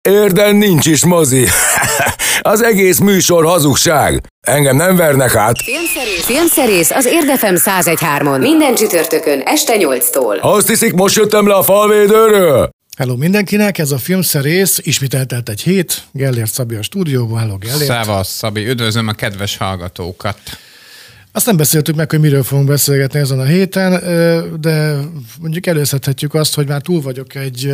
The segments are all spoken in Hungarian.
Érden nincs is mozi. Az egész műsor hazugság. Engem nem vernek át. Filmszerész az Érd FM 101.3-on. Minden csütörtökön este 8-tól. Azt hiszik, most jöttem le a falvédőről? Hello mindenkinek, ez a Filmszerész, ismét eltelt egy hét, Gellért Szabi a stúdióban, hello Gellért. Szevasz Szabi, üdvözlöm a kedves hallgatókat. Azt nem beszéltük meg, hogy miről fogunk beszélgetni ezen a héten, de mondjuk előzhetjük azt, hogy már túl vagyok egy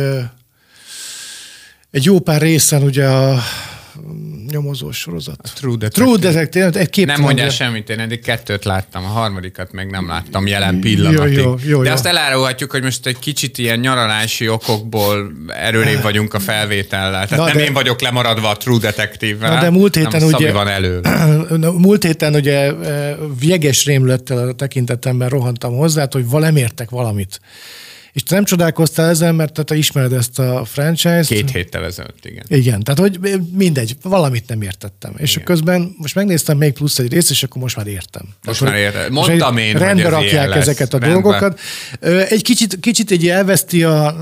jó pár részen ugye a nyomozós sorozat. A True Detective. Nem mondjál semmit, én eddig 2 láttam, a 3. meg nem láttam jelen pillanatig. Jó. De azt elárulhatjuk, hogy most egy kicsit ilyen nyaralási okokból erőrébb vagyunk a felvétellel. Tehát én vagyok lemaradva a True Detective-vel, de múlt héten Szabi van elő. Múlt héten ugye jeges rémülettel a tekintetemben rohantam hozzá, hogy nem értek valamit. És te nem csodálkoztál ezen, mert te ismered ezt a franchise-t. 2 héttel ezelőtt, igen. Igen, tehát hogy mindegy, valamit nem értettem. És igen. Közben most megnéztem még plusz egy részt, és akkor most már értem. Most már értem. Mondtam én, hogy rendbe rakják ezeket a dolgokat. Egy kicsit egy elveszti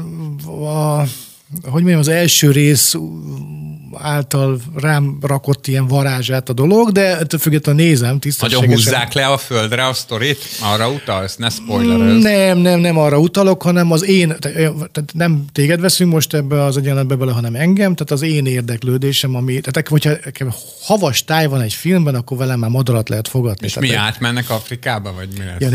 hogy mondjam, az első rész által rám rakott ilyen varázsát a dolog, de ettől függetlenül nézem tisztességesen. Nagyon húzzák le a földre a sztorit? Arra utalsz? Ne spoilerözz. Nem arra utalok, hanem az tehát nem téged veszünk most ebbe az egyenletbe bele, hanem engem, tehát az én érdeklődésem, tehát hogyha havas táj van egy filmben, akkor velem már madarat lehet fogadni. És mi átmennek Afrikába, vagy mi lesz?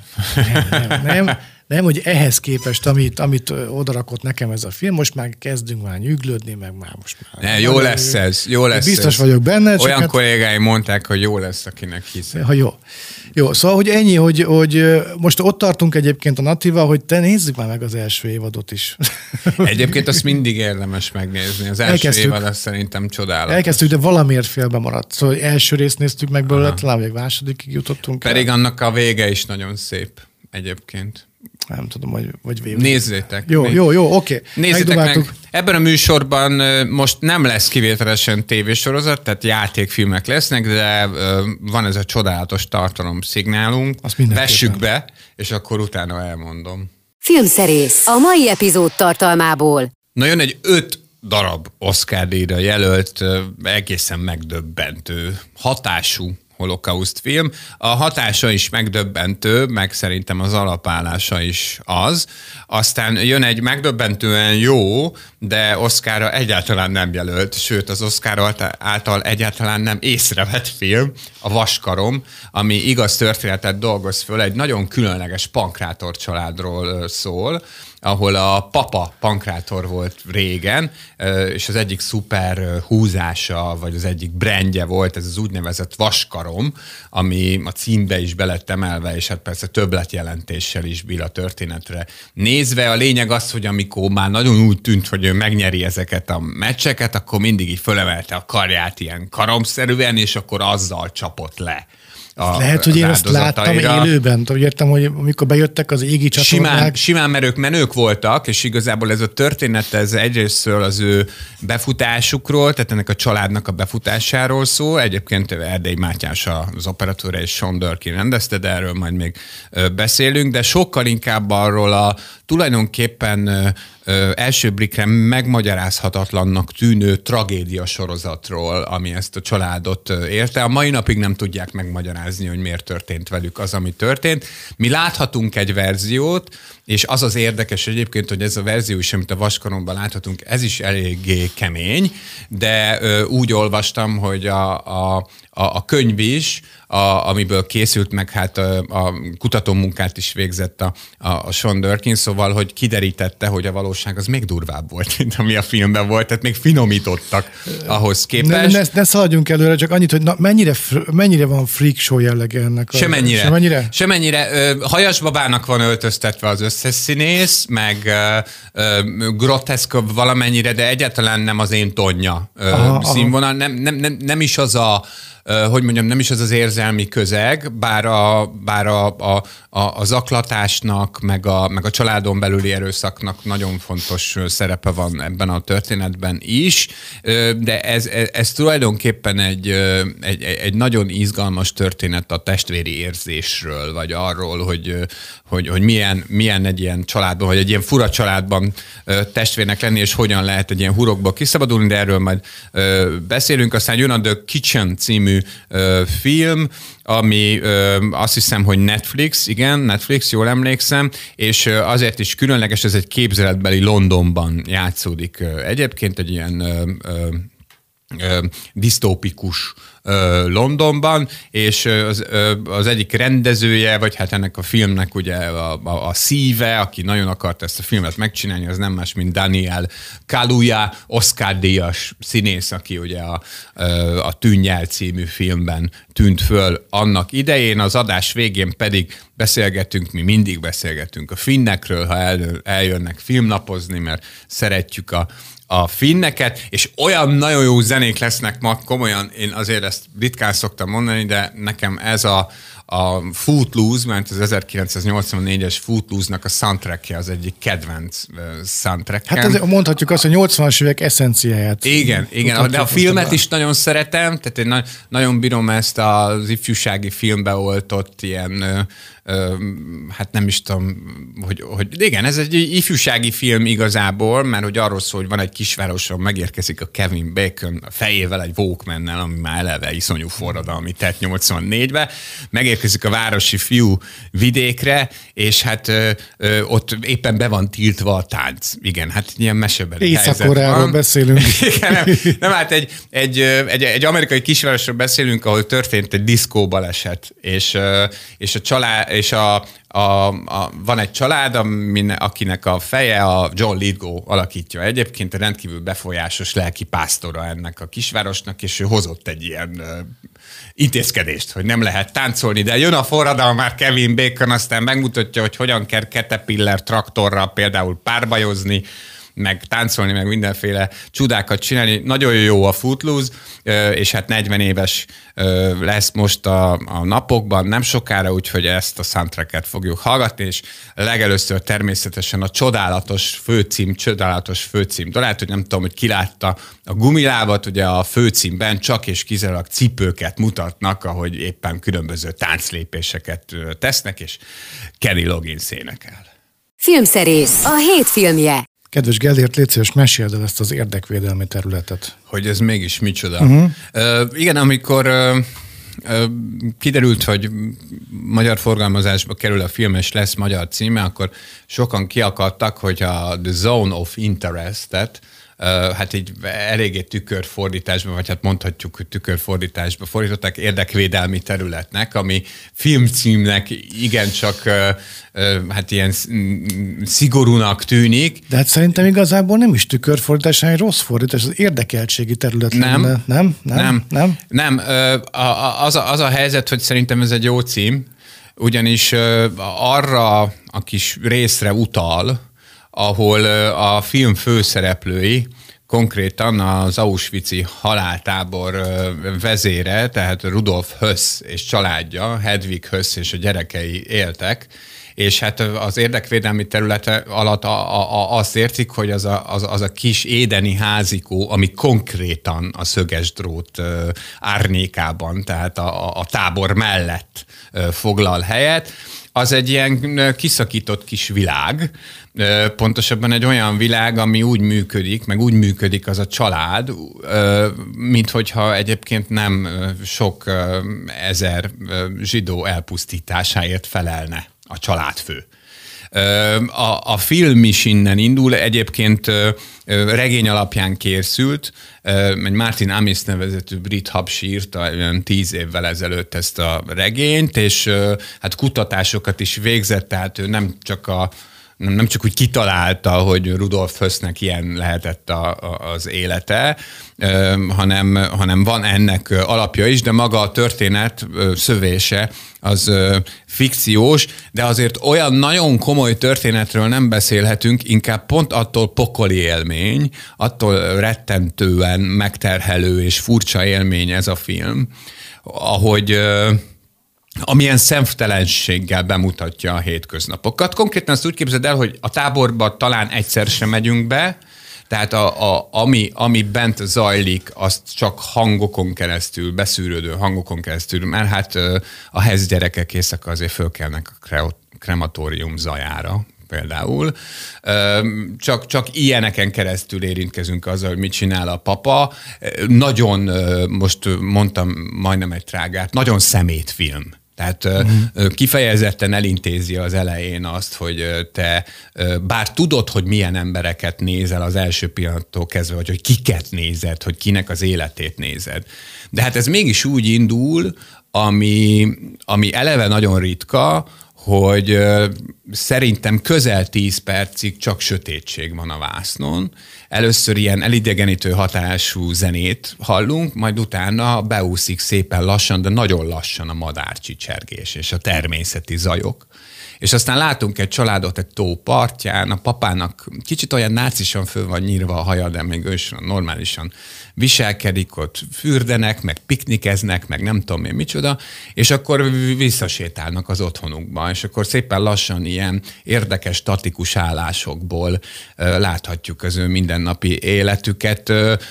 Ja, nem, hogy ehhez képest, amit odarakott nekem ez a film, most már kezdünk már nyüglődni, meg már most már... Jó lesz ez. Biztos vagyok benne. Olyan kollégáim mondták, hogy jó lesz, akinek hiszem. Jó, szóval, hogy ennyi, hogy most ott tartunk egyébként a Natival, hogy te nézzük már meg az első évadot is. Egyébként azt mindig érdemes megnézni. Az első évad azt szerintem csodálatos. Elkezdtük, de valamiért félbe maradt. Szóval első részt néztük meg belőle, talán még másodikig jutottunk. Pedig annak a vége is nagyon szép egyébként. Nem tudom, vagy végül. Nézzétek. Jó, oké. Nézzétek meg. Ebben a műsorban most nem lesz kivételesen tévésorozat, tehát játékfilmek lesznek, de van ez a csodálatos tartalomszignálunk. Vessük be, és akkor utána elmondom. Filmszerész a mai epizód tartalmából. Na jön egy 5 darab Oscar-díjra jelölt, egészen megdöbbentő hatású holokauszt film. A hatása is megdöbbentő, meg szerintem az alapállása is az. Aztán jön egy megdöbbentően jó, de Oscarra egyáltalán nem jelölt, sőt az Oscar által egyáltalán nem észrevett film, a Vaskarom, ami igaz történetet dolgoz föl, egy nagyon különleges pankrátor családról szól, ahol a papa pankrátor volt régen, és az egyik szuper húzása, vagy az egyik brandje volt, ez az úgynevezett vaskarom, ami a címbe is be lett emelve, és hát persze többletjelentéssel is bír a történetre nézve. A lényeg az, hogy amikor már nagyon úgy tűnt, hogy ő megnyeri ezeket a meccseket, akkor mindig így fölemelte a karját ilyen karomszerűen, és akkor azzal csapott le. Lehet, hogy én ezt láttam élőben. Úgy értem, hogy amikor bejöttek az égi csatornák. Simán, mert ők menők voltak, és igazából ez a történet, ez egyrésztről az ő befutásukról, tehát ennek a családnak a befutásáról szól. Egyébként Erdély Mátyás az operatőre, és Sean Durkin rendezte, de erről majd még beszélünk, de sokkal inkább arról a tulajdonképpen első blikre megmagyarázhatatlannak tűnő tragédia sorozatról, ami ezt a családot érte. A mai napig nem tudják megmagyarázni, hogy miért történt velük az, ami történt. Mi láthatunk egy verziót, és az az érdekes egyébként, hogy ez a verzió is, amit a Vaskaromban láthatunk, ez is eléggé kemény, de úgy olvastam, hogy a könyv is, amiből készült, meg hát a kutatómunkát is végzett a Sean Durkin, szóval, hogy kiderítette, hogy a valóság az még durvább volt, mint ami a filmben volt, tehát még finomítottak ahhoz képest. Ne szaladjunk előre, csak annyit, hogy mennyire van freak show jellege ennek. Semennyire. Hajasbabának van öltöztetve az összes színész, meg groteszk valamennyire, de egyáltalán nem az én tonja színvonal, nem is az a hogy mondjam, nem is az érzelmi közeg, bár a zaklatásnak, meg a családon belüli erőszaknak nagyon fontos szerepe van ebben a történetben is, de ez tulajdonképpen egy nagyon izgalmas történet a testvéri érzésről, vagy arról, hogy milyen egy ilyen családban, vagy egy ilyen fura családban testvérnek lenni, és hogyan lehet egy ilyen hurokból kiszabadulni, de erről majd beszélünk. Aztán jön a The Kitchen című film, ami azt hiszem, hogy Netflix, jól emlékszem, és azért is különleges, ez egy képzeletbeli Londonban játszódik egyébként, egy ilyen disztópikus Londonban, és az egyik rendezője, vagy hát ennek a filmnek ugye a szíve, aki nagyon akart ezt a filmet megcsinálni, az nem más, mint Daniel Kaluuya, Oscar-díjas színész, aki ugye a Tűnj című filmben tűnt föl annak idején. Az adás végén pedig mi mindig beszélgetünk a finnekről, ha eljönnek filmnapozni, mert szeretjük a finneket, és olyan nagyon jó zenék lesznek ma, komolyan, én azért ezt ritkán szoktam mondani, de nekem ez a Footloose, mert az 1984-es Footloose-nak a soundtrackje az egyik kedvenc soundtrackem. Hát azért mondhatjuk azt, hogy 80-as évek eszenciáját. Igen, de a filmet is nagyon szeretem, tehát én nagyon bírom ezt az ifjúsági filmbe oltott ilyen, hát nem is tudom, hogy igen, ez egy ifjúsági film igazából, mert hogy arról szól, hogy van egy kisvároson, megérkezik a Kevin Bacon a fejével egy Walkmannel, ami már eleve iszonyú forradalmi tett 84-be, megérkezik a városi fiú vidékre, és hát ott éppen be van tiltva a tánc. Igen, hát ilyen mesebeli helyzet van. Észak-Koreáról beszélünk. Igen, nem, hát egy amerikai kisvárosról beszélünk, ahol történt egy diszkó baleset, és a család, és van egy család, akinek a feje a John Lithgow alakítja egyébként, rendkívül befolyásos lelkipásztora ennek a kisvárosnak, és ő hozott egy ilyen intézkedést, hogy nem lehet táncolni, de jön a forradalom, már Kevin Bacon aztán megmutatja, hogy hogyan kell Caterpillar traktorral például párbajozni, meg táncolni, meg mindenféle csodákat csinálni. Nagyon jó a Footloose, és hát 40 éves lesz most a napokban, nem sokára, úgyhogy ezt a soundtracket fogjuk hallgatni, és legelőször természetesen a csodálatos főcím dalát, hogy nem tudom, hogy ki látta a Gumilábat, ugye a főcímben csak és kizárólag cipőket mutatnak, ahogy éppen különböző tánclépéseket tesznek, és Kenny Loggins énekel. Filmszerész, a hét filmje. Kedves Gellért, légy szíves, meséld el ezt az érdekvédelmi területet. Hogy ez mégis micsoda. Igen, amikor kiderült, hogy magyar forgalmazásba kerül a film, és lesz magyar címe, akkor sokan kiakadtak, hogy a The Zone of Interest-et, hát így eléggé tükörfordításban, vagy hát mondhatjuk, hogy tükörfordításban fordították érdekvédelmi területnek, ami filmcímnek igencsak hát ilyen szigorúnak tűnik. De hát szerintem igazából nem is tükörfordítás, hanem rossz fordítás, az érdekeltségi terület. Nem. Az a helyzet, hogy szerintem ez egy jó cím, ugyanis arra a kis részre utal, ahol a film főszereplői, konkrétan az auschwitzi haláltábor vezére, tehát Rudolf Höss és családja, Hedwig Höss és a gyerekei éltek, és hát az érdekvédelmi területe alatt azt értik, hogy az a kis édeni házikó, ami konkrétan a szöges drót árnyékában, tehát a tábor mellett foglal helyet, az egy ilyen kiszakított kis világ, pontosabban egy olyan világ, ami úgy működik, meg úgy működik az a család, mint hogyha egyébként nem sok ezer zsidó elpusztításáért felelne a családfő. A film is innen indul, egyébként regény alapján készült, egy Martin Amis nevezetű brit habs írta 10 évvel ezelőtt ezt a regényt, és hát kutatásokat is végzett, tehát ő nem csak nem csak úgy kitalálta, hogy Rudolf Hössnek ilyen lehetett az élete, hanem van ennek alapja is, de maga a történet szövése az fikciós, de azért olyan nagyon komoly történetről nem beszélhetünk, inkább pont attól pokoli élmény, attól rettentően megterhelő és furcsa élmény ez a film, ahogy amilyen szemtelenséggel bemutatja a hétköznapokat. Konkrétan azt úgy képzeld el, hogy a táborba talán egyszer sem megyünk be, tehát ami bent zajlik, azt csak hangokon keresztül, beszűrődő hangokon keresztül, mert hát a HESZ gyerekek éjszaka azért fölkelnek a krematórium zajára például. Csak ilyeneken keresztül érintkezünk azzal, hogy mit csinál a papa. Nagyon, most mondtam majdnem egy trágát, nagyon szemétfilm. Tehát kifejezetten elintézi az elején azt, hogy te bár tudod, hogy milyen embereket nézel az első pillanattól kezdve, vagy hogy kiket nézed, hogy kinek az életét nézed. De hát ez mégis úgy indul, ami eleve nagyon ritka, hogy szerintem közel 10 percig csak sötétség van a vásznon. Először ilyen elidegenítő hatású zenét hallunk, majd utána beúszik szépen lassan, de nagyon lassan a madárcsicsergés és a természeti zajok. És aztán látunk egy családot egy tó partján, a papának kicsit olyan nácisan föl van nyírva a haja, de még ő is normálisan viselkedik, ott fürdenek, meg piknikeznek, meg nem tudom én micsoda, és akkor visszasétálnak az otthonukba, és akkor szépen lassan ilyen érdekes, statikus állásokból láthatjuk az ő mindennapi életüket.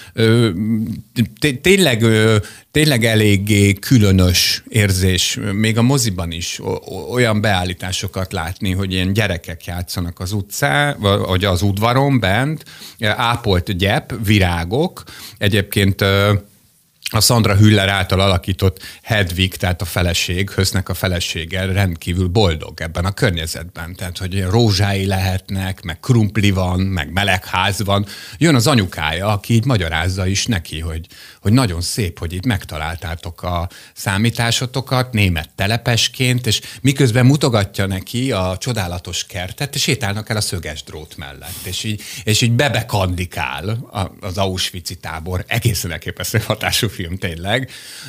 Tényleg eléggé különös érzés, még a moziban is olyan beállításokat látni, hogy ilyen gyerekek játszanak az utcán, vagy az udvaron bent, ápolt gyep, virágok, egyébként a Sandra Hüller által alakított Hedwig, tehát a feleség, Hössnek a felesége rendkívül boldog ebben a környezetben. Tehát, hogy rózsái lehetnek, meg krumpli van, meg melegház van. Jön az anyukája, aki így magyarázza is neki, hogy nagyon szép, hogy itt megtaláltátok a számításotokat német telepesként, és miközben mutogatja neki a csodálatos kertet, és sétálnak el a szöges drót mellett. És így bebekandikál az Auschwitz-i tábor. Egészen elképesztő hatású film tényleg.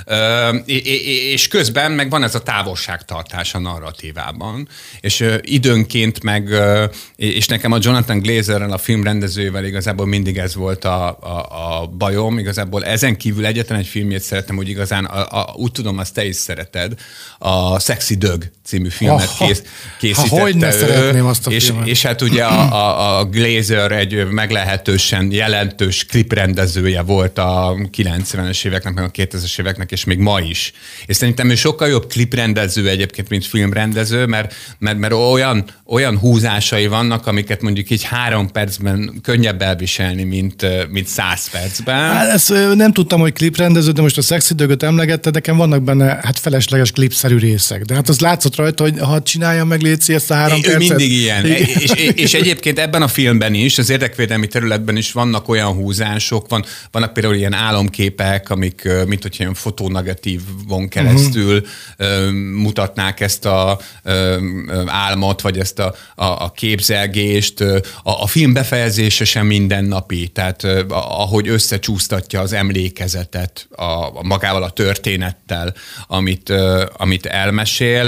És közben meg van ez a távolságtartás a narratívában. És időnként meg, és nekem a Jonathan Glazerrel, a film rendezőjével igazából mindig ez volt a bajom. Igazából ezen kívül egyetlen egy filmjét szeretem, hogy igazán, úgy tudom, azt te is szereted, a Sexy Dög című filmet készítette. Hogy ne szeretném azt a filmet. És hát ugye a Glazer egy meglehetősen jelentős kliprendezője volt a 90-es éveknek, meg a 2000-es éveknek, és még ma is. És szerintem ő sokkal jobb kliprendező egyébként, mint filmrendező, mert olyan húzásai vannak, amiket mondjuk így 3 percben könnyebb elviselni, mint 100 percben. Hát ezt nem tudtam, hogy kliprendező, de most a Sexy Dögöt emlegette, nekem vannak benne felesleges klipszerű részek. De hát az látszott rajta, hogy ha csinálja meg Léci ezt a 3 percet. Ő mindig ilyen. És egyébként ebben a filmben is, az érdekvédelmi területben is vannak olyan húzások, vannak például ilyen álomképek, amik, mint hogyha ilyen fotonegatívon keresztül mutatnák ezt a álmot, vagy ezt a képzelgést. A film befejezése sem mindennapi, tehát ahogy összecsúsztatja az emlékezetet magával a történettel, amit elmesél.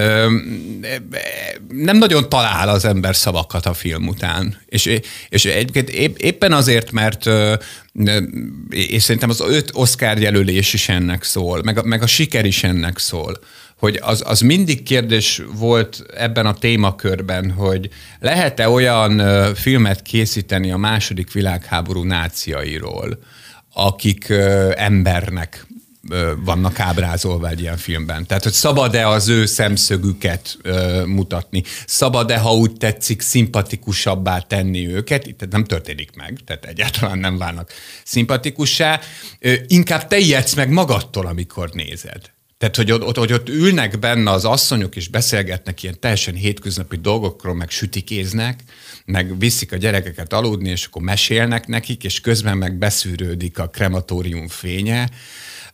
Nem nagyon talál az ember szavakat a film után. És egyébként éppen azért, mert és szerintem az 5 Oscar jelölés is ennek szól, meg a siker is ennek szól, hogy az mindig kérdés volt ebben a témakörben, hogy lehet-e olyan filmet készíteni a II. Világháború náciairól, akik embernek vannak ábrázolva egy ilyen filmben. Tehát, hogy szabad-e az ő szemszögüket mutatni? Szabad-e, ha úgy tetszik, szimpatikusabbá tenni őket? Itt nem történik meg, tehát egyáltalán nem válnak szimpatikussá. Inkább te ijedsz meg magadtól, amikor nézed. Tehát, hogy ott ülnek benne az asszonyok, és beszélgetnek ilyen teljesen hétköznapi dolgokról, meg sütikéznek, meg viszik a gyerekeket aludni, és akkor mesélnek nekik, és közben meg beszűrődik a krematórium fénye.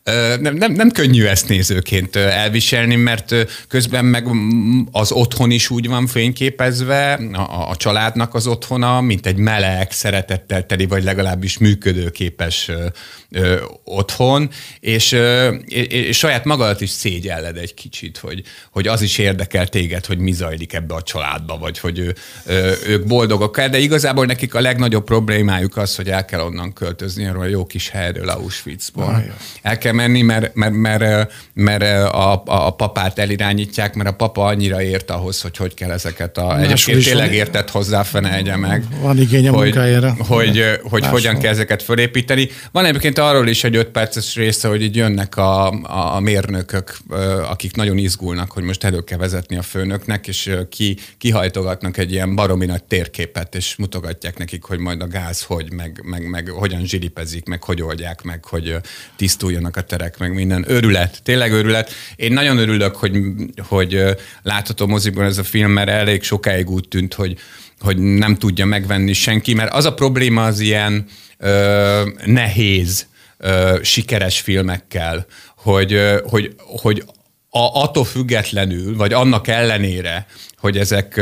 nem könnyű ezt nézőként elviselni, mert közben meg az otthon is úgy van fényképezve, a családnak az otthona, mint egy meleg, szeretettel teli, vagy legalábbis működőképes otthon, és saját magadat is szégyelled egy kicsit, hogy az is érdekel téged, hogy mi zajlik ebbe a családba, vagy hogy ők boldogok, de igazából nekik a legnagyobb problémájuk az, hogy el kell onnan költözni arról a jó kis helyről, Auschwitzból. El kell menni, mert a papát elirányítják, mert a papa annyira ért ahhoz, hogy kell ezeket egyébként tényleg értett hozzá, fene egye meg. Van igény a munkájára. Hogy hogyan kell ezeket fölépíteni. Van egyébként arról is egy 5 perces része, hogy így jönnek a mérnökök, akik nagyon izgulnak, hogy most elő kell vezetni a főnöknek, és kihajtogatnak egy ilyen baromi nagy térképet, és mutogatják nekik, hogy majd a gáz hogy, meg hogyan zsilipezik, meg hogy oldják meg, hogy tisztuljanak a terek, meg minden. Őrület, tényleg őrület. Én nagyon örülök, hogy látható mozikban ez a film, mert elég sokáig úgy tűnt, hogy nem tudja megvenni senki, mert az a probléma az ilyen nehéz, sikeres filmekkel, hogy attól függetlenül, vagy annak ellenére, hogy ezek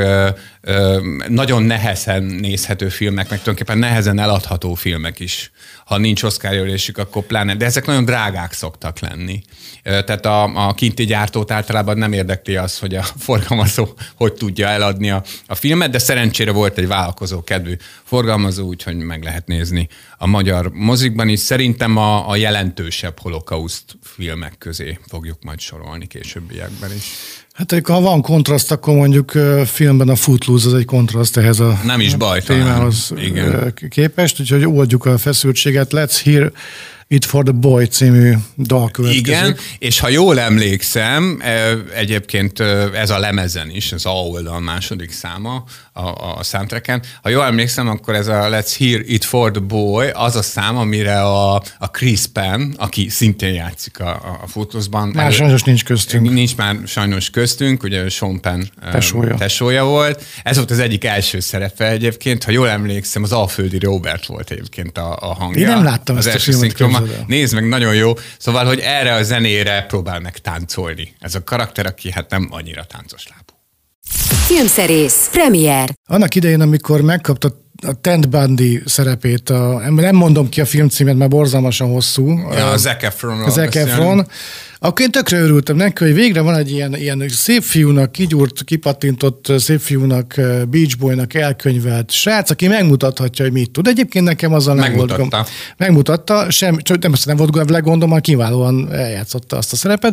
nagyon nehezen nézhető filmek, meg tulajdonképpen nehezen eladható filmek is. Ha nincs Oscar-jelölésük, akkor pláne, de ezek nagyon drágák szoktak lenni. Tehát a kinti gyártót általában nem érdekli az, hogy a forgalmazó hogy tudja eladni a filmet, de szerencsére volt egy vállalkozó kedvű forgalmazó, úgyhogy meg lehet nézni a magyar mozikban is. Szerintem a jelentősebb holokauszt filmek közé fogjuk majd sorolni későbbiekben is. Hát ha van kontraszt, akkor mondjuk filmben a Footloose az egy kontraszt ehhez a nem is baj, témához képest, úgyhogy oldjuk a feszültséget. Let's Hear It for the Boy című dal következik. Igen, és ha jól emlékszem, egyébként ez a lemezen is, az A oldal második száma a soundtracken. Ha jól emlékszem, akkor ez a Let's Hear It for the Boy, az a szám, amire a Chris Penn, aki szintén játszik a Footloose-ban. Már sajnos nincs köztünk. Nincs már sajnos köztünk, ugye Sean Penn tesója volt. Ez volt az egyik első szerepe egyébként. Ha jól emlékszem, az Alföldi Robert volt egyébként a hangja. Én nem láttam ezt a filmet. Nézd meg, nagyon jó. Szóval, hogy erre a zenére próbál meg táncolni. Ez a karakter, aki hát nem annyira táncos lábú. Filmszerész, premier. Annak idején, amikor megkapta a Ted Bundy szerepét, nem mondom ki a filmcímet, mert borzalmasan hosszú. Ja, a Zac Efronról. Zac Efron. Akkor én tökre örültem neki, hogy végre van egy ilyen szép fiúnak, kigyúrt, kipattintott szép fiúnak, Beach Boynak elkönyvelt srác, aki megmutathatja, hogy mit tud. Egyébként nekem azzal nem volt gond. Megmutatta, nem volt gondom, hanem kiválóan eljátszotta azt a szerepet.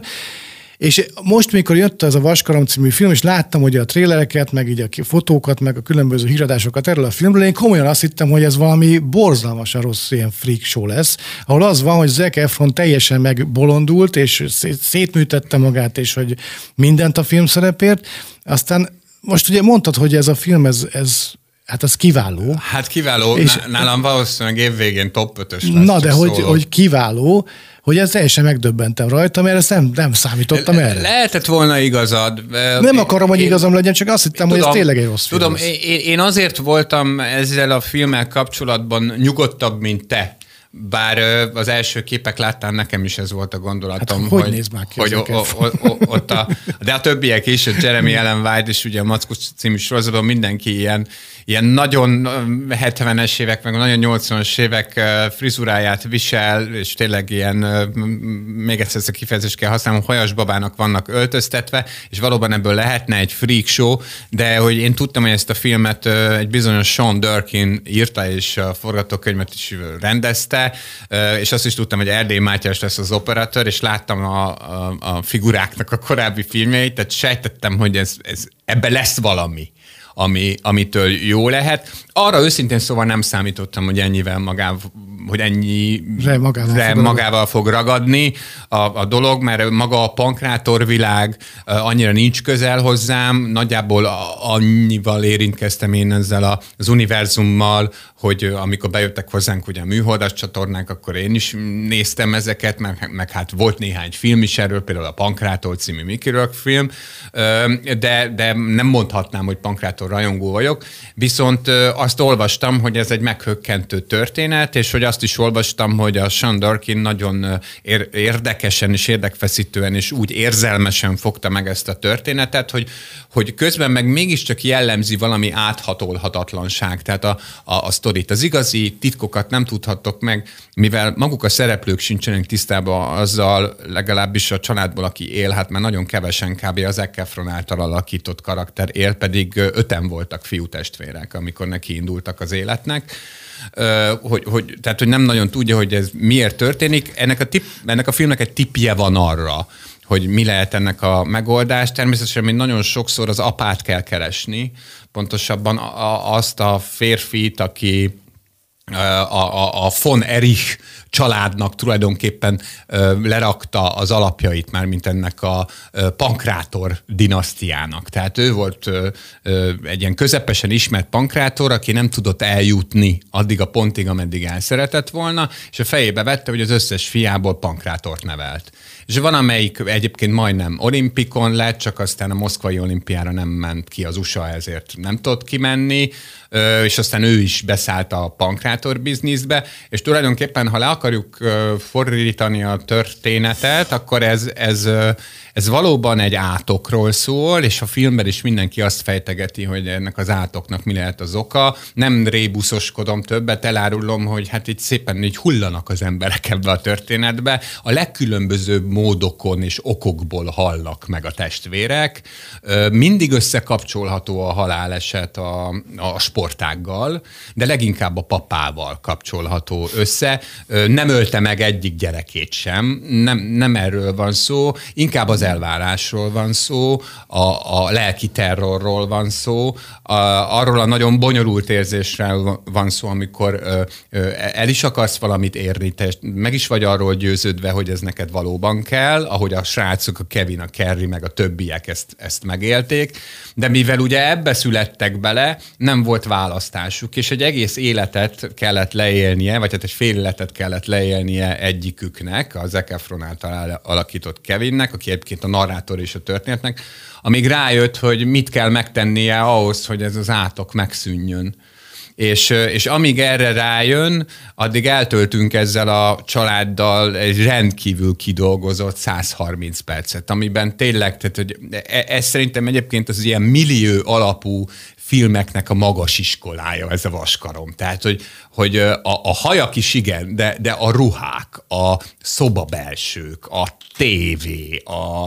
És most, mikor jött ez a Vaskarom című film, és láttam ugye a trélereket, meg így a fotókat, meg a különböző híradásokat erről a filmről, én komolyan azt hittem, hogy ez valami borzalmasan rossz ilyen freak show lesz, ahol az van, hogy Zac Efron teljesen megbolondult, és szétműtette magát, és hogy mindent a film szerepért. Aztán most ugye mondtad, hogy ez a film, ez kiváló. Hát kiváló, és nálam valószínűleg évvégén top 5-ös lesz. Na, de hogy kiváló, hogy ez teljesen megdöbbentem rajta, mert ezt nem számítottam erre. Lehetett volna igazad. Nem akarom, hogy igazam legyen, csak azt hittem, hogy ez tényleg egy rossz film. Tudom, én azért voltam ezzel a filmmel kapcsolatban nyugodtabb, mint te. Bár az első képek láttán nekem is ez volt a gondolatom, hát, hogy néz már ki ott de a többiek is, a Jeremy Allen White és ugye a Mackus című sorozatban mindenki ilyen nagyon 70-es évek, meg nagyon 80-as évek frizuráját visel, és tényleg ilyen, még egyszer ezt a kifejezést kell használnom, hajasbabának vannak öltöztetve, és valóban ebből lehetne egy freak show, de hogy én tudtam, hogy ezt a filmet egy bizonyos Sean Durkin írta, és a forgatókönyvet is rendezte, és azt is tudtam, hogy Erdély Mátyás lesz az operatőr, és láttam a figuráknak a korábbi filmjeit, tehát sejtettem, hogy ebbe lesz valami, amitől jó lehet. Arra őszintén szóval nem számítottam, hogy ennyire magával fog ragadni a dolog, mert maga a pankrátorvilág annyira nincs közel hozzám, nagyjából annyival érintkeztem én ezzel az univerzummal, hogy amikor bejöttek hozzánk ugye a műholdas csatornák, akkor én is néztem ezeket, meg hát volt néhány film is erről, például a Pankrátor című Mickey Rourke film, de nem mondhatnám, hogy Pankrátor rajongó vagyok, viszont azt olvastam, hogy ez egy meghökkentő történet, és hogy azt is olvastam, hogy a Sean Durkin nagyon érdekesen és érdekfeszítően és úgy érzelmesen fogta meg ezt a történetet, hogy közben meg mégiscsak jellemzi valami áthatolhatatlanság, tehát a sztorit. Az igazi titkokat nem tudhattok meg, mivel maguk a szereplők sincsenek tisztában azzal, legalábbis a családból, aki él, hát már nagyon kevesen kb. Az Zac Efron által alakított karakter él, pedig 5-en voltak fiútestvérek, amikor neki indultak az életnek. Tehát, hogy nem nagyon tudja, hogy ez miért történik. Ennek a filmnek egy tippje van arra, hogy mi lehet ennek a megoldás. Természetesen még nagyon sokszor az apát kell keresni, pontosabban azt a férfit, aki a von Erich családnak tulajdonképpen lerakta az alapjait már, mint ennek a Pankrátor dinasztiának. Tehát ő volt egy ilyen közepesen ismert pankrátor, aki nem tudott eljutni addig a pontig, ameddig el szeretett volna, és a fejébe vette, hogy az összes fiából pankrátort nevelt. És van, amelyik egyébként majdnem olimpikon lett, csak aztán a moszkvai olimpiára nem ment ki az USA, ezért nem tudott kimenni, és aztán ő is beszállt a pankrátor bizniszbe, és tulajdonképpen, ha le akarjuk fordítani a történetet, akkor ez valóban egy átokról szól, és a filmben is mindenki azt fejtegeti, hogy ennek az átoknak mi lehet az oka. Nem rébuszoskodom többet, elárulom, hogy hát itt szépen így hullanak az emberek ebbe a történetbe. A legkülönbözőbb módokon és okokból halnak meg a testvérek. Mindig összekapcsolható a haláleset a sportággal, de leginkább a papával kapcsolható össze. Nem ölte meg egyik gyerekét sem, nem erről van szó, inkább az elvárásról van szó, a lelki terrorról van szó, arról a nagyon bonyolult érzésről van szó, amikor el is akarsz valamit érni, te meg is vagy arról győződve, hogy ez neked valóban kell, ahogy a srácok, a Kevin, a Kerry, meg a többiek ezt megélték, de mivel ugye ebbe születtek bele, nem volt választásuk, és egy egész életet kellett leélnie, vagy hát egy fél életet kellett leélnie egyiküknek, a Zac Efron által alakított Kevinnek, aki egyébként a narrátor és a történetnek, amíg rájött, hogy mit kell megtennie ahhoz, hogy ez az átok megszűnjön. És amíg erre rájön, addig eltöltünk ezzel a családdal egy rendkívül kidolgozott 130 percet, amiben tényleg, tehát, hogy ez szerintem egyébként az ilyen millió alapú filmeknek a magas iskolája, ez a Vaskarom. Tehát, hogy a hajak is igen, de a ruhák, a szobabelsők, a tévé,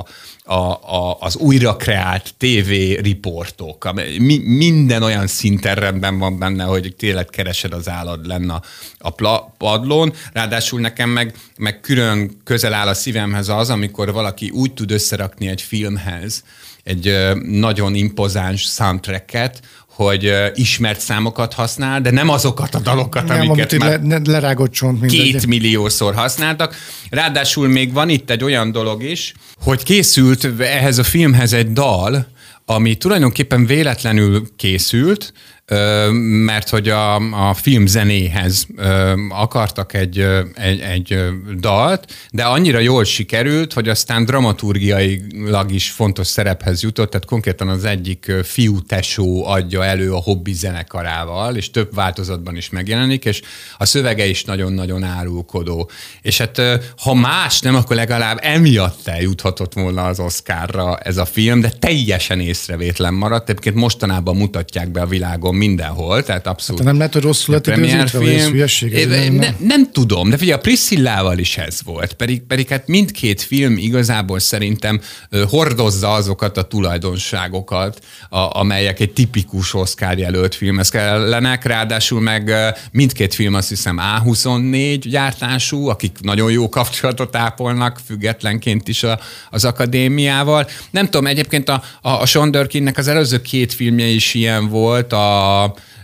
az újra kreált tévériportok, minden olyan szinten rendben van benne, hogy tényleg keresed az állad lenne a padlón. Ráadásul nekem meg külön közel áll a szívemhez az, amikor valaki úgy tud összerakni egy filmhez egy nagyon impozáns soundtracket, hogy ismert számokat használ, de nem azokat a dalokat, nem, amiket már lerágott csont 2 milliószor használtak. Ráadásul még van itt egy olyan dolog is, hogy készült ehhez a filmhez egy dal, ami tulajdonképpen véletlenül készült, mert hogy a film zenéhez akartak egy dalt, de annyira jól sikerült, hogy aztán dramaturgiailag is fontos szerephez jutott, tehát konkrétan az egyik fiú tesó adja elő a Hobby zenekarával, és több változatban is megjelenik, és a szövege is nagyon-nagyon árulkodó. És hát ha más nem, akkor legalább emiatt eljuthatott volna az Oscarra ez a film, de teljesen észrevétlen maradt. Egyébként mostanában mutatják be a világon mindenhol, tehát abszolút. Hát nem lehet, hogy rosszul lett időzítve, vagy ez hülyeség? Nem tudom, de figyelj, a Priscillával is ez volt, pedig hát mindkét film igazából szerintem hordozza azokat a tulajdonságokat, amelyek egy tipikus Oscar jelölt filmhez kellenek, ráadásul meg mindkét film azt hiszem A24 gyártású, akik nagyon jó kapcsolatot ápolnak, függetlenként is az akadémiával. Nem tudom, egyébként a Sean Durkinnek az előző 2 filmje is ilyen volt,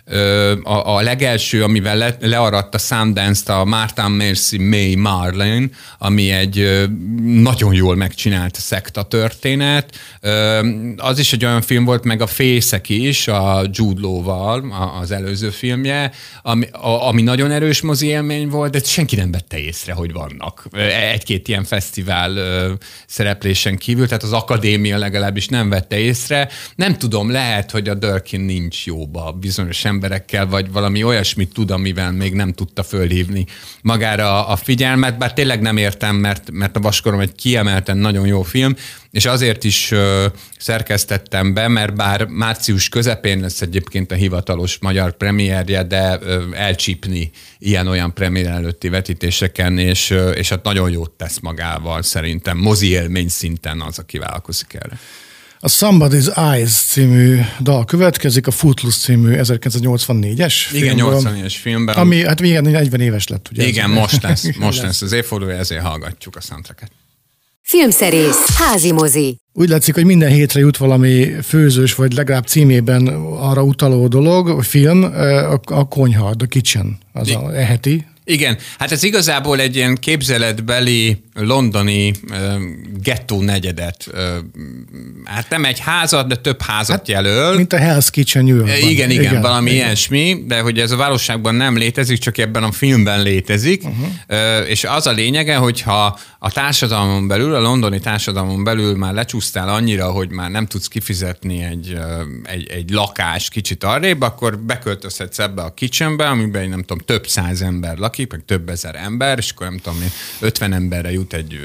A legelső, amivel learadt a Sundance-t, a Martha Marcy May Marlene, ami egy nagyon jól megcsinált szekta történet. Az is egy olyan film volt, meg a Fészek is, a Jude Law-val, az előző filmje, ami nagyon erős mozi élmény volt, de senki nem vette észre, hogy vannak. Egy-két ilyen fesztivál szereplésen kívül, tehát az akadémia legalábbis nem vette észre. Nem tudom, lehet, hogy a Dörkin nincs jóba bizonyos emberekkel, vagy valami olyasmit tud, amivel még nem tudta fölhívni magára a figyelmet, bár tényleg nem értem, mert a Vaskorom egy kiemelten nagyon jó film, és azért is szerkesztettem be, mert bár március közepén lesz egyébként a hivatalos magyar premierje, de elcsípni ilyen-olyan premier előtti vetítéseken, és hát nagyon jót tesz magával szerintem. Mozi élmény szinten az, aki vállalkozik erre. A Somebody's Eyes című dal következik, a Footloose című 1984-es igen, 84-es filmben. Ami hát igen, 40 éves lett, ugye? Igen, most lesz az évfordulója, ezért hallgatjuk a soundtracket. Filmszerész, házi mozi. Úgy látszik, hogy minden hétre jut valami főzős, vagy legalább címében arra utaló dolog, a film, a konyha, The Kitchen, az a heti. Igen, hát ez igazából egy ilyen képzeletbeli londoni gettó negyedet, hát nem egy házat, de több házat jelöl. Mint a Hell's Kitchen New Yorkban. Igen, valami ilyesmi, de hogy ez a valóságban nem létezik, csak ebben a filmben létezik, és az a lényege, hogyha a társadalmon belül, a londoni társadalmon belül már lecsúsztál annyira, hogy már nem tudsz kifizetni egy lakást kicsit arrébb, akkor beköltözhetsz ebbe a kitchenbe, amiben nem tudom, több száz ember lakik, meg több ezer ember, és akkor nem tudom, 50 emberre jut egy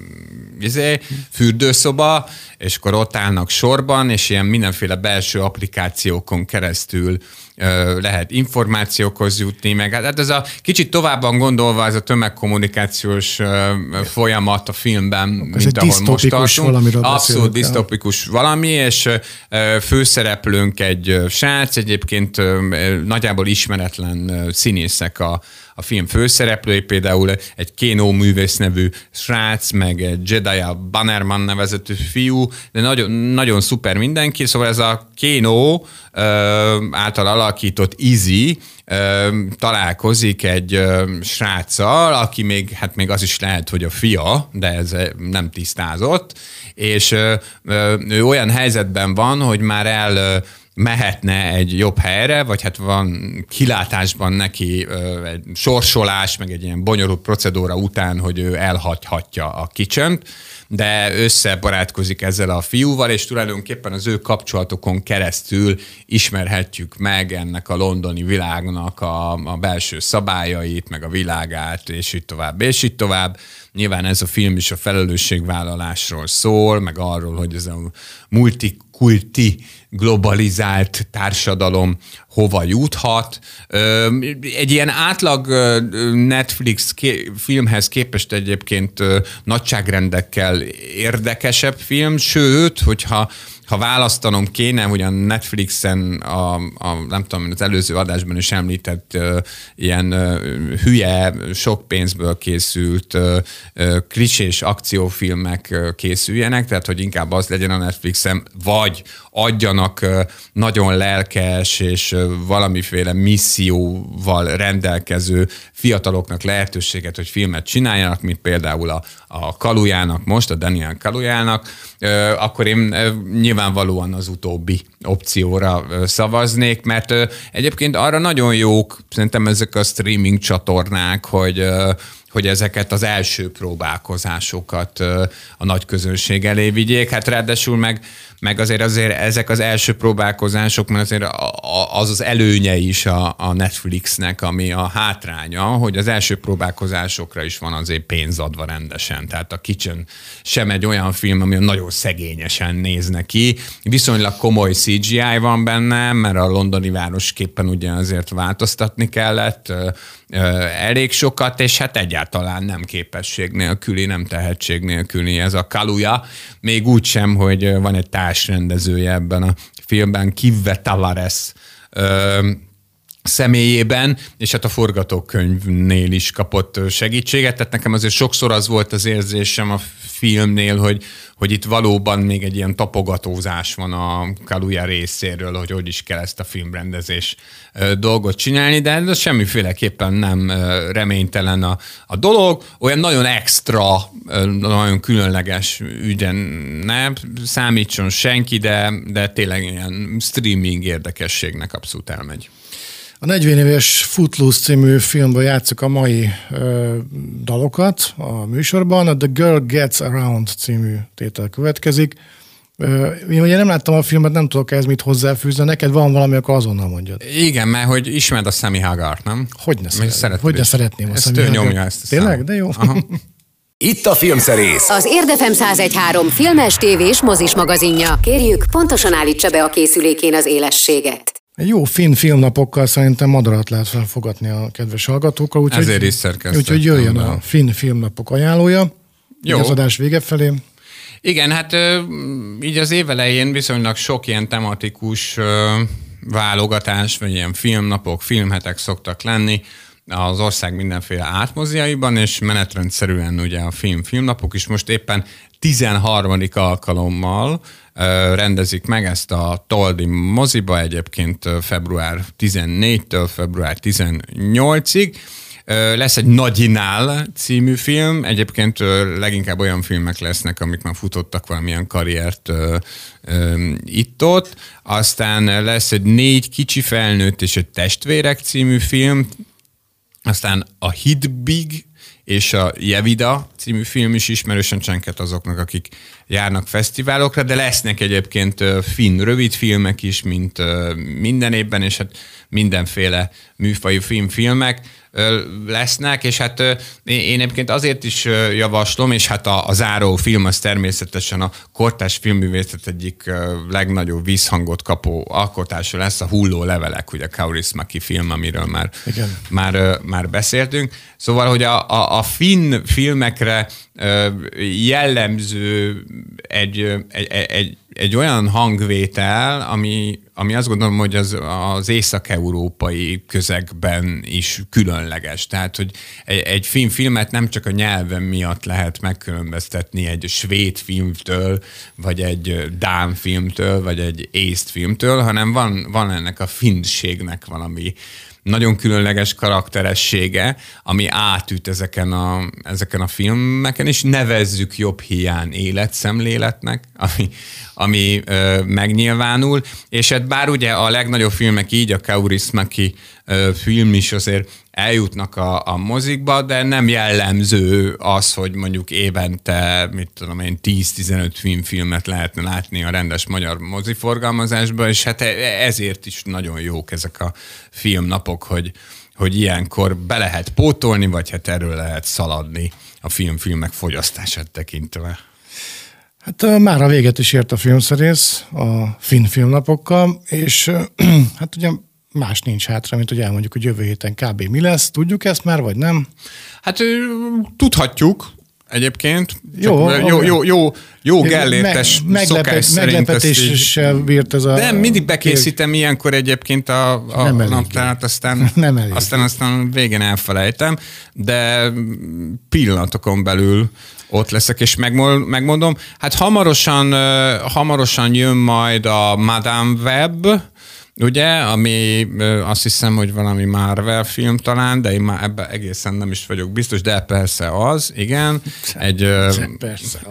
fürdőszoba, és akkor ott állnak sorban, és ilyen mindenféle belső applikációkon keresztül lehet információkhoz jutni, meg hát ez a kicsit továbban gondolva ez a tömegkommunikációs folyamat a filmben, mint ahol most tartunk. Abszolút disztopikus valami, és főszereplőnk egy srác, egyébként nagyjából ismeretlen színészek a film főszereplői, például egy Keno művész nevű srác, meg egy Jedediah Bannerman nevezetű fiú, de nagyon, nagyon szuper mindenki, szóval ez a Keno által alakított Izzy találkozik egy sráccal, aki még az is lehet, hogy a fia, de ez nem tisztázott, és ő olyan helyzetben van, hogy már mehetne egy jobb helyre, vagy hát van kilátásban neki egy sorsolás, meg egy ilyen bonyolult procedúra után, hogy ő elhagyhatja a kitchent, de összebarátkozik ezzel a fiúval, és tulajdonképpen az ő kapcsolatokon keresztül ismerhetjük meg ennek a londoni világnak a belső szabályait, meg a világát, és így tovább, és így tovább. Nyilván ez a film is a felelősségvállalásról szól, meg arról, hogy ez a multikulti globalizált társadalom hova juthat. Egy ilyen átlag Netflix filmhez képest egyébként nagyságrendekkel érdekesebb film, sőt, hogyha választanom kéne, hogy a Netflixen nem tudom, az előző adásban is említett ilyen hülye, sok pénzből készült klisés akciófilmek készüljenek, tehát hogy inkább az legyen a Netflixen, vagy adjanak nagyon lelkes és valamiféle misszióval rendelkező fiataloknak lehetőséget, hogy filmet csináljanak, mint például a Kalujának most, a Daniel Kalujának, akkor én nyilvánvalóan az utóbbi opcióra szavaznék, mert egyébként arra nagyon jók szerintem ezek a streaming csatornák, hogy ezeket az első próbálkozásokat a nagy közönség elé vigyék. Hát ráadásul meg azért ezek az első próbálkozások, mert azért az előnye is a Netflixnek, ami a hátránya, hogy az első próbálkozásokra is van azért pénz adva rendesen. Tehát a Kitchen sem egy olyan film, ami nagyon szegényesen néz neki. Viszonylag komoly CGI van benne, mert a londoni városképpen ugye azért változtatni kellett elég sokat, és hát egyáltalán nem képesség nélküli, nem tehetség nélküli ez a Kaluja. Még úgy sem, hogy van egy társrendezője ebben a filmben, Kivve Tavares személyében, és hát a forgatókönyvnél is kapott segítséget. Tehát nekem azért sokszor az volt az érzésem a filmnél, hogy itt valóban még egy ilyen tapogatózás van a Kaluuya részéről, hogy is kell ezt a filmrendezés dolgot csinálni, de ez semmiféleképpen nem reménytelen a dolog. Olyan nagyon extra, nagyon különleges ügyen ne számítson senki, de tényleg ilyen streaming érdekességnek abszolút elmegy. A 40 éves Footloose című filmből játsszuk a mai dalokat a műsorban. A The Girl Gets Around című tétel következik. Én ugye nem láttam a filmet, nem tudok ehhez mit hozzáfűzni. Neked van valami, akkor azonnal mondjad. Igen, mert hogy ismered a Sammy Haggart, nem? Hogyne szeretném a Sammy Haggart. Nyomja ezt a tényleg? De jó. Itt a Filmszerész. Az Érdefem 101.3 filmes, tévés, mozis magazinja. Kérjük, pontosan állítsa be a készülékén az élességet. Egy jó finn filmnapokkal szerintem madarat lehet felfogatni a kedves hallgatókkal. Ezért is szerkesztettem. Úgyhogy jöjjön a finn filmnapok ajánlója. Jó. Az adás vége felé. Igen, hát így az év elején viszonylag sok ilyen tematikus válogatás, vagy ilyen filmnapok, filmhetek szoktak lenni az ország mindenféle átmoziaiban, és menetrendszerűen ugye a filmnapok is most éppen 13. alkalommal rendezik meg ezt a Toldi moziba, egyébként február 14-től február 18-ig. Lesz egy Nagyinál című film, egyébként leginkább olyan filmek lesznek, amik már futottak valamilyen karriert itt-ott. Aztán lesz egy 4 kicsi felnőtt és egy testvérek című film, aztán a Hidbig és a Jevida című film is ismerősen csenket azoknak, akik járnak fesztiválokra, de lesznek egyébként finn rövidfilmek is, mint minden évben, és hát mindenféle műfajú filmek lesznek, és hát én egyébként azért is javaslom, és hát a záró film az természetesen a kortárs filmművészet egyik legnagyobb vízhangot kapó alkotása lesz, a Hulló levelek, ugye Kaurismäki film, amiről már beszéltünk. Szóval, hogy a finn filmekre jellemző egy olyan hangvétel, ami azt gondolom, hogy az észak-európai közegben is különleges. Tehát, hogy egy filmet nem csak a nyelven miatt lehet megkülönböztetni egy svéd filmtől, vagy egy dán filmtől, vagy egy észt filmtől, hanem van ennek a finnségnek valami nagyon különleges karakteressége, ami átüt ezeken a filmeken, és nevezzük jobb hiány életszemléletnek, ami megnyilvánul, és hát bár ugye a legnagyobb filmek így, a Kaurismäki film is azért eljutnak a mozikba, de nem jellemző az, hogy mondjuk évente, 10-15 filmet lehetne látni a rendes magyar moziforgalmazásban, és hát ezért is nagyon jók ezek a filmnapok, hogy ilyenkor be lehet pótolni, vagy hát erről lehet szaladni a filmek fogyasztását tekintve. Hát már a véget is ért a Filmszerész a finn filmnapokkal, és hát ugye más nincs hátra, mint hogy elmondjuk, hogy jövő héten kb. Mi lesz. Tudjuk ezt már, vagy nem? Hát tudhatjuk egyébként. Jó gellértes szokás szerint. Meglepetéssel bírt ez a... De mindig bekészítem ilyenkor egyébként a naptárat, aztán végén elfelejtem, de pillanatokon belül ott leszek, és megmondom. Hát hamarosan jön majd a Madame Web, ugye, ami azt hiszem, hogy valami Marvel film talán, de én már ebben egészen nem is vagyok biztos, de persze az, igen. Persze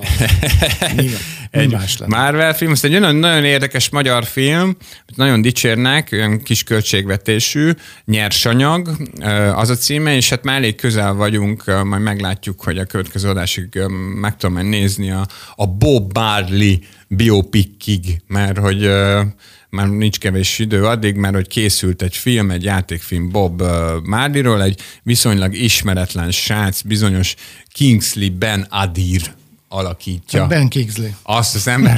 egy Marvel film, ez egy nagyon érdekes magyar film, nagyon dicsérnek, olyan kis költségvetésű, Nyersanyag, az a címe, és hát már elég közel vagyunk, majd meglátjuk, hogy a következő adásig meg tudom majd nézni a Bob Marley biopikig, mert hogy már nincs kevés idő addig, mert hogy készült egy film, egy játékfilm Bob Marleyról, egy viszonylag ismeretlen srác, bizonyos Kingsley Ben Adir alakítja. Ben Kingsley. Azt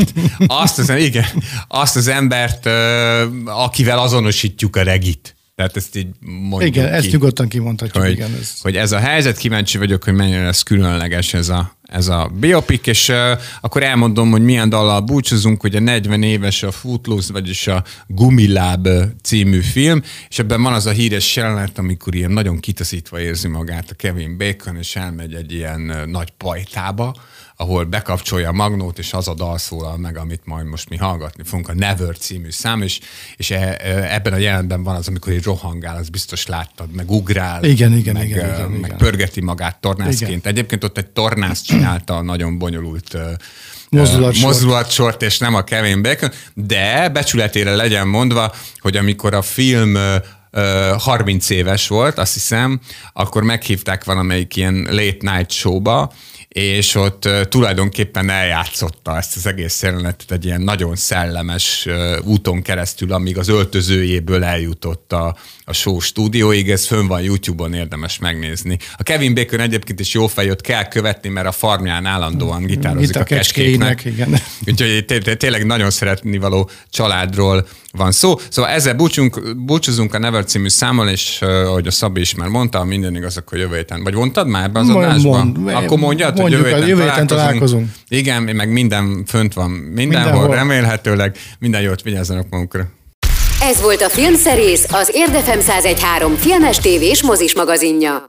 az embert, akivel azonosítjuk a regit. Tehát ezt így mondjuk igen, ezt nyugodtan kimondhatjuk. Hogy ez a helyzet, kíváncsi vagyok, hogy mennyire lesz különleges ez a biopik, és akkor elmondom, hogy milyen dallal búcsúzunk, ugye 40 éves a Footloose, vagyis a Gumiláb című film, és ebben van az a híres jelenet, amikor ilyen nagyon kitaszítva érzi magát a Kevin Bacon, és elmegy egy ilyen nagy pajtába, ahol bekapcsolja a magnót, és az a dal szólal meg, amit majd most mi hallgatni fogunk, a Never című szám, és ebben a jelenetben van az, amikor egy rohangál, az biztos láttad, meg ugrál, meg pörgeti magát tornászként. Igen. Egyébként ott egy tornász csinálta a nagyon bonyolult mozdulatsort, és nem a Kevin Bacon, de becsületére legyen mondva, hogy amikor a film 30 éves volt, azt hiszem, akkor meghívták valamelyik ilyen late night showba, és ott tulajdonképpen eljátszotta ezt az egész jelenetet egy ilyen nagyon szellemes úton keresztül, amíg az öltözőjéből eljutott a show stúdióig, ez fönn van YouTube-on, érdemes megnézni. A Kevin Bacon egyébként is jó fejött, kell követni, mert a farmján állandóan gitározik a kecskéknek. Úgyhogy tényleg nagyon szeretnivaló családról van szó. Szóval ezzel búcsúzunk a Never című számmal, és ahogy a Szabi is már mondta, minden igaz, akkor jövő héten. Vagy mondtad már ebben az adásban? Akkor mondjad, hogy jövő héten találkozunk. Igen, meg minden fönt van mindenhol, remélhetőleg. Minden jót, vigyázzanak magunkra. Ez volt a Filmszerész, az Érdefem 101.3 filmes tévés mozis magazinja.